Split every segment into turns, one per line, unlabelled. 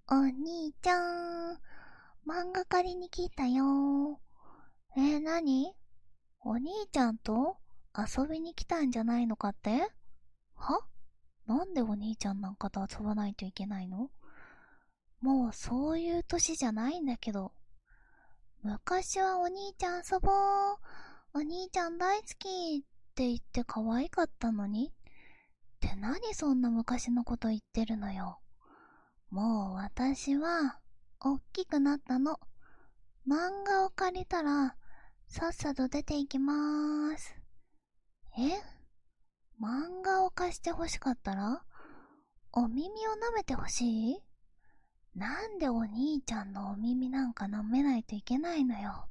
お兄ちゃん、漫画借りに来たよ。なに？お兄ちゃんと遊びに来たんじゃないのかって？は？なんでお兄ちゃんなんかと遊ばないといけないの？もうそういう歳じゃないんだけど。昔はお兄ちゃん遊ぼう、お兄ちゃん大好きって言って可愛かったのに。って何そんな昔のこと言ってるのよ。もう私は、おっきくなったの。漫画を借りたら、さっさと出て行きまーす。え？漫画を貸してほしかったら、お耳を舐めてほしい？なんでお兄ちゃんのお耳なんか舐めないといけないのよ。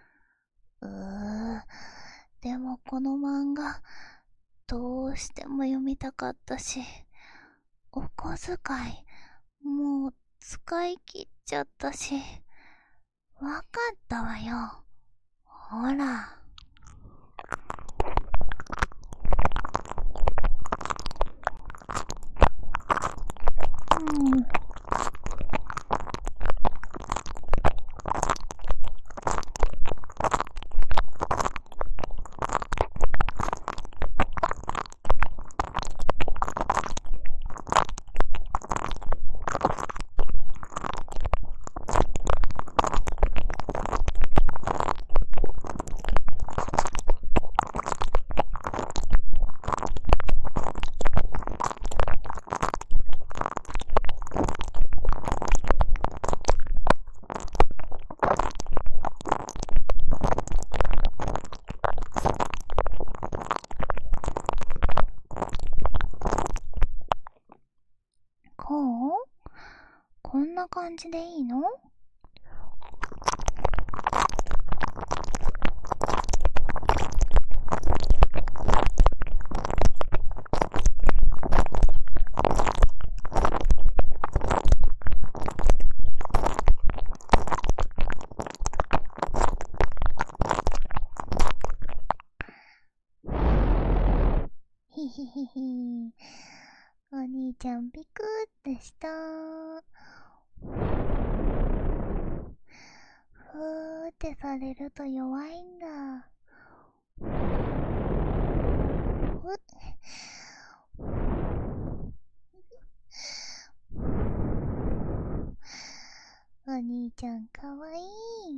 でもこの漫画、どうしても読みたかったし、お小遣い、もう使い切っちゃったし、わかったわよ。ほら。うん。こう？こんな感じでいいの？ひひひひ。お兄ちゃんピクってした。ふーってされると弱いんだ。お兄ちゃんかわいい。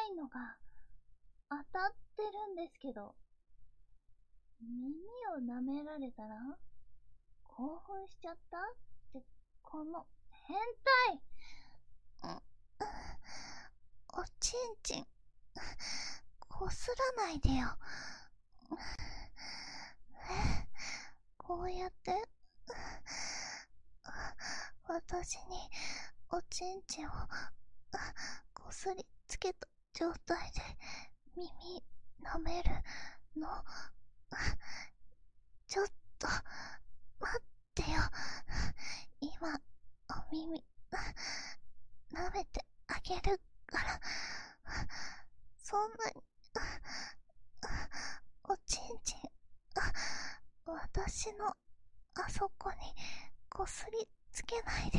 いのが当たってるんですけど。耳を舐められたら興奮しちゃったって、この変態。おちんちんこすらないでよ。こうやって私におちんちんをこすりつけた状態で耳舐めるの。ちょっと待ってよ。今お耳舐めてあげるから。そんなにおちんちん私のあそこにこすりつけないで。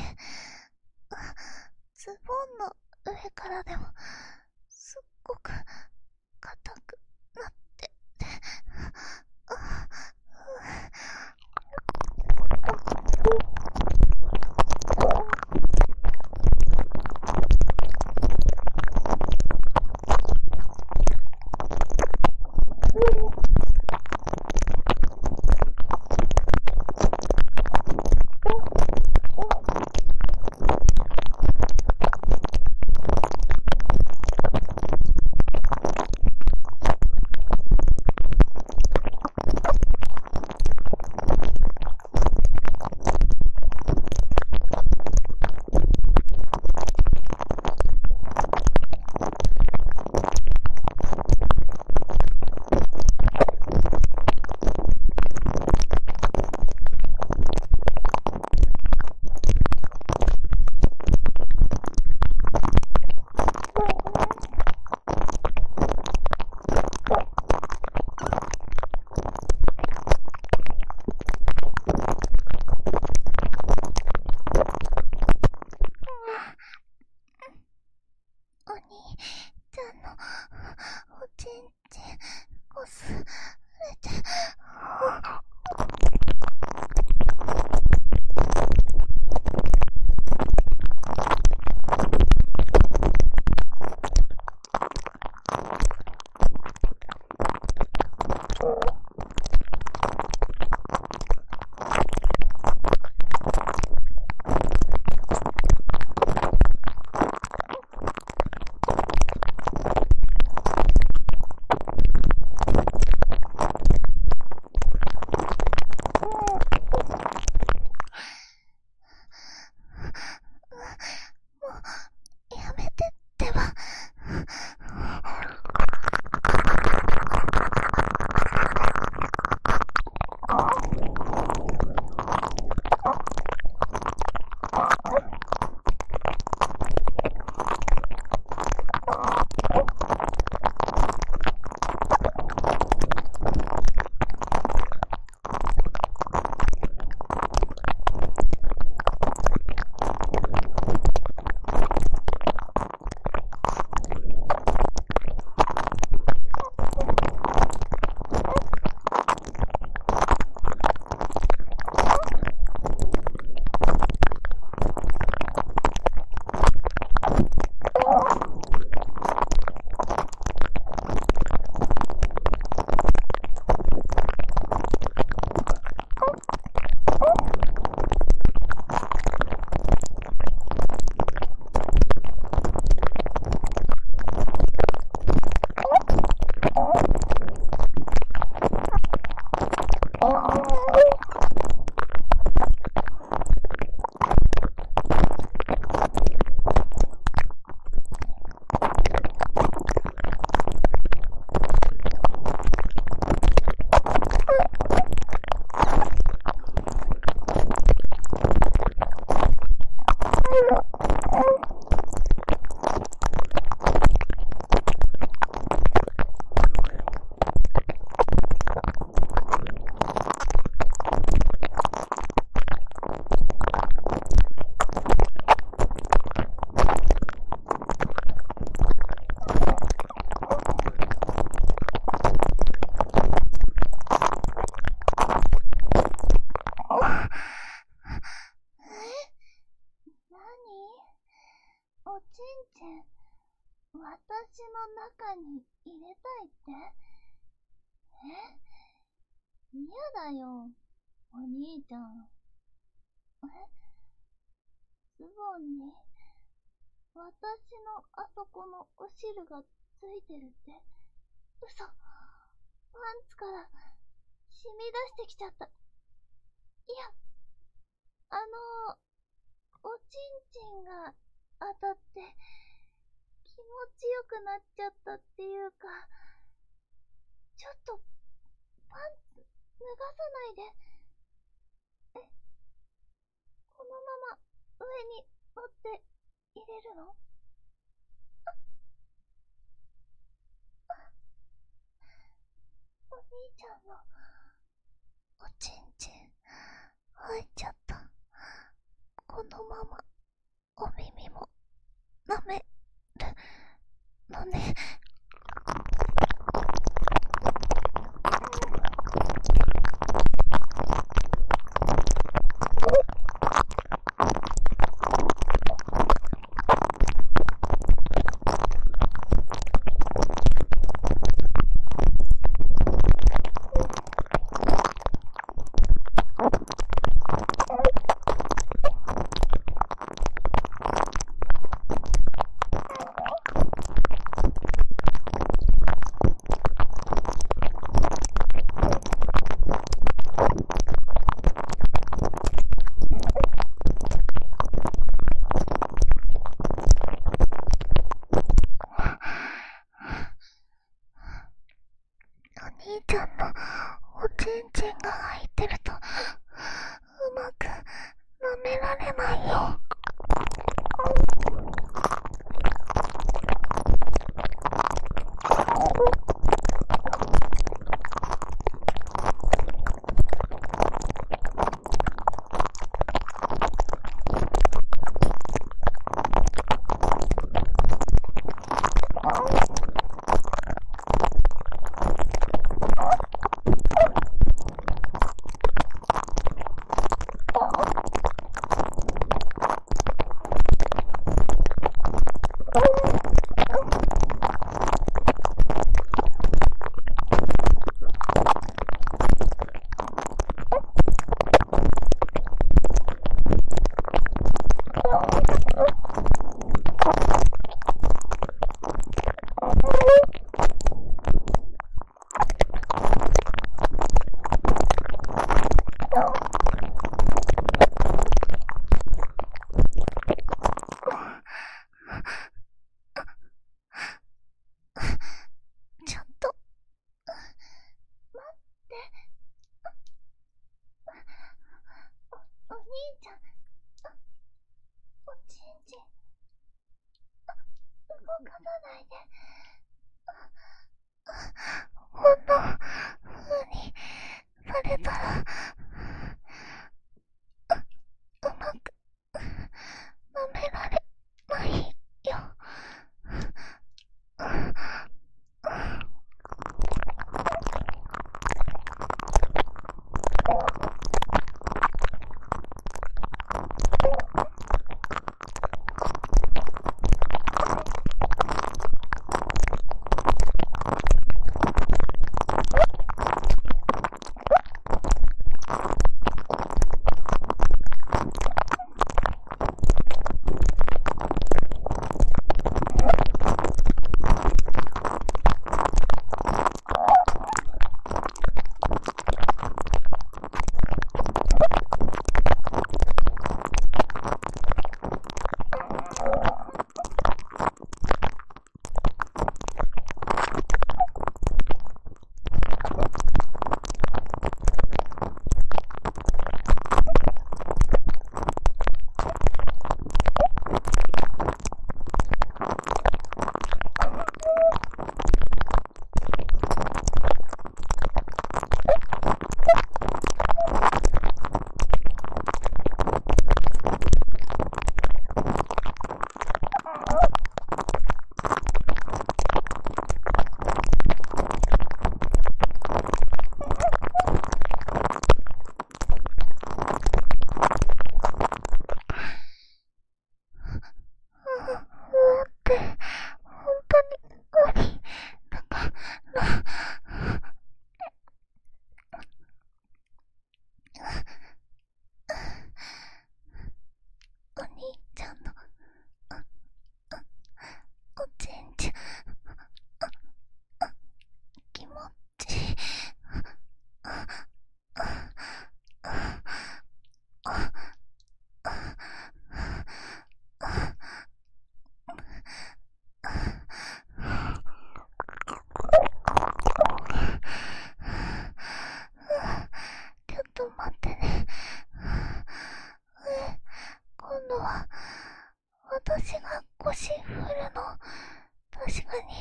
ズボンの上からでもすっごく硬くなってて。お兄ちゃんのおちんちんこすれて。 中に入れたいって？嫌だよ、お兄ちゃん。ズボンに、私のあそこのお汁がついてるって？嘘。パンツから染み出してきちゃった。いや、おちんちんが当たって気持ちよくなっちゃったっていうか、ちょっとパンツ脱がさないで。このまま上に乗って入れるの？お兄ちゃんのおちんちん入っちゃった。このままお耳も舐めるのね。お兄ちゃんのおちんちんが入ってるとうまく舐められないよ。ちょっと待って。お兄ちゃん、おちんちん動かさないで。こんな風にされたらうまく舐められないよ。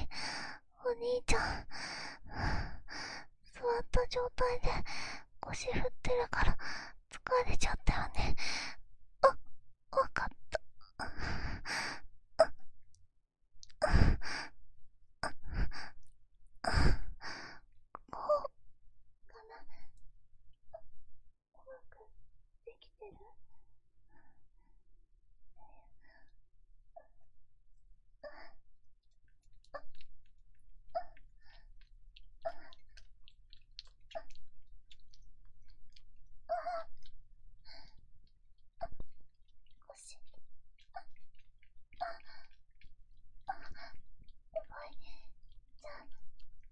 お兄ちゃん。座った状態で腰振ってるから疲れちゃったよね。あ、わかった。こうかな。うまくできてる？腰。やばい。じゃあ、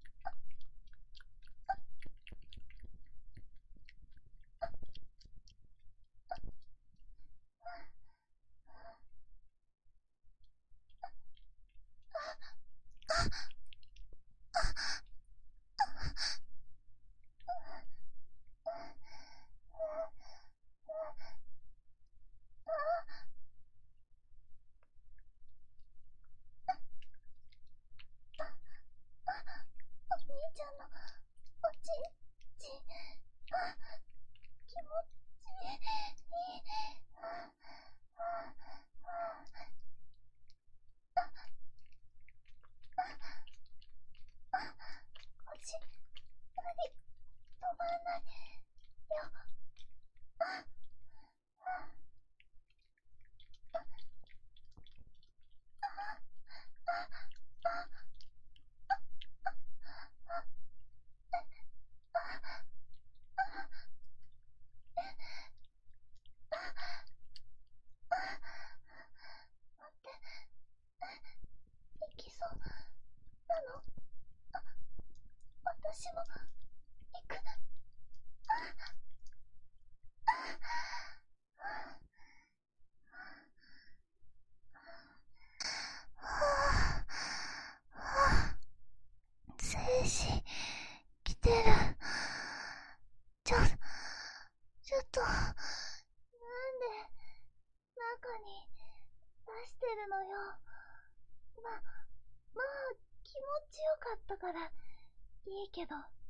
お兄ちゃんのおちんちん、気持ちいい。腰、無理、止まらないよ。待って、行きそうなの？私も行く。はぁ、精子来てる。ちょっと、なんで中に出してるのよ。まあ気持ちよかったからいいけど。